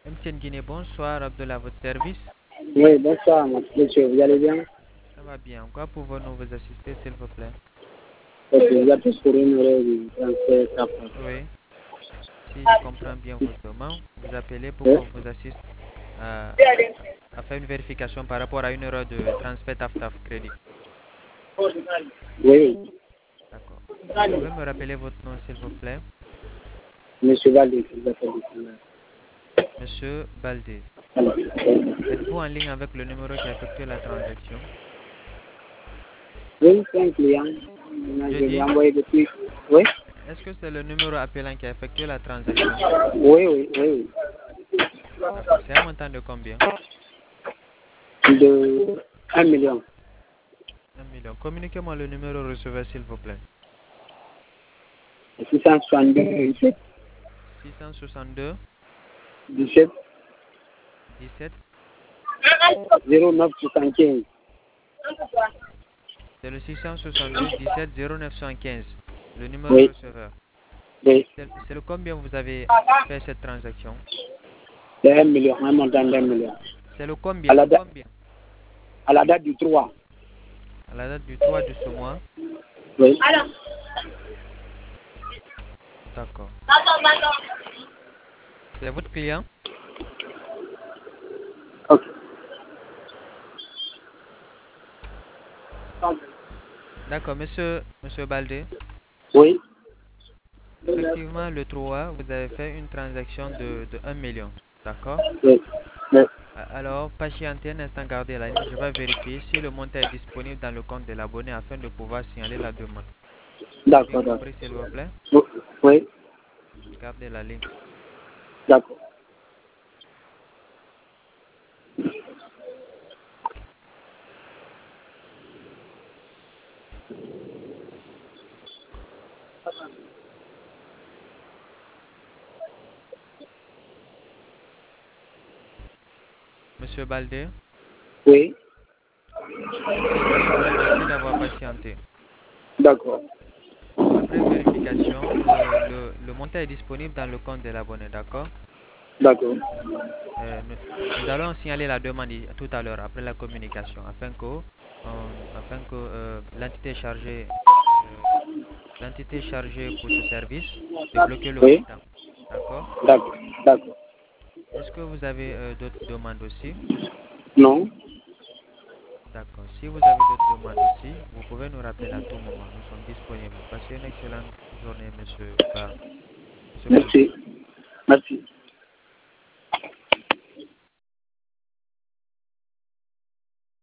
MTN Guinée, bonsoir, Abdullah, à votre service. Oui, bonsoir, monsieur, vous allez bien? Ça va bien. Quoi pouvons-nous vous assister, s'il vous plaît? Ok, vous appelez pour une heure du transfert CAF. Oui, si je comprends bien votre demande, vous appelez pour Oui, qu'on vous assiste à, à faire une vérification par rapport à une erreur de transfert TAF Crédit. oui, D'accord. Vous pouvez me rappeler votre nom, s'il vous plaît? monsieur Valdi, vous appelez du Monsieur Baldé. Alors, Êtes-vous en ligne avec le numéro qui a effectué la transaction? oui, c'est un client. Je Je lui ai dis, envoyé depuis. Oui, est-ce que c'est le numéro appelant qui a effectué la transaction? oui. D'accord. C'est un montant de combien? De 1 million. 1 million. Communiquez-moi le numéro receveur, s'il vous plaît. 662, 662 17, 17. 09, 75. C'est le 662 17 0915, le numéro Oui, receveur. oui. C'est le combien vous avez fait cette transaction? C'est 1 million, un montant d'1 million. C'est le combien? À Le la, combien? à la date du 3. À la date du 3 de ce mois? Oui. D'accord. C'est votre client? Ok. D'accord, monsieur Baldé. Oui. Effectivement, le 3, vous avez fait une transaction de 1 million. D'accord? Oui. Oui. Alors, patientez un instant, gardez la ligne. Je vais vérifier si le montant est disponible dans le compte de l'abonné afin de pouvoir signaler la demande. J'ai bien D'accord, d'accord. compris, s'il vous plaît. Oui, Gardez la ligne. d'accord. Monsieur Baldé, Oui, je vous remercie d'avoir patienté. d'accord. Après vérification, le montant est disponible dans le compte de l'abonné, d'accord? D'accord. Nous allons signaler la demande tout à l'heure après la communication afin que euh, l'entité chargée pour ce service de bloquer le Oui, montant. D'accord? d'accord. D'accord. Est-ce que vous avez d'autres demandes aussi? Non, D'accord. Si vous avez d'autres demandes aussi, vous pouvez nous rappeler à tout moment. Nous sommes disponibles. Passez une excellente journée, monsieur Baldé. merci. Merci.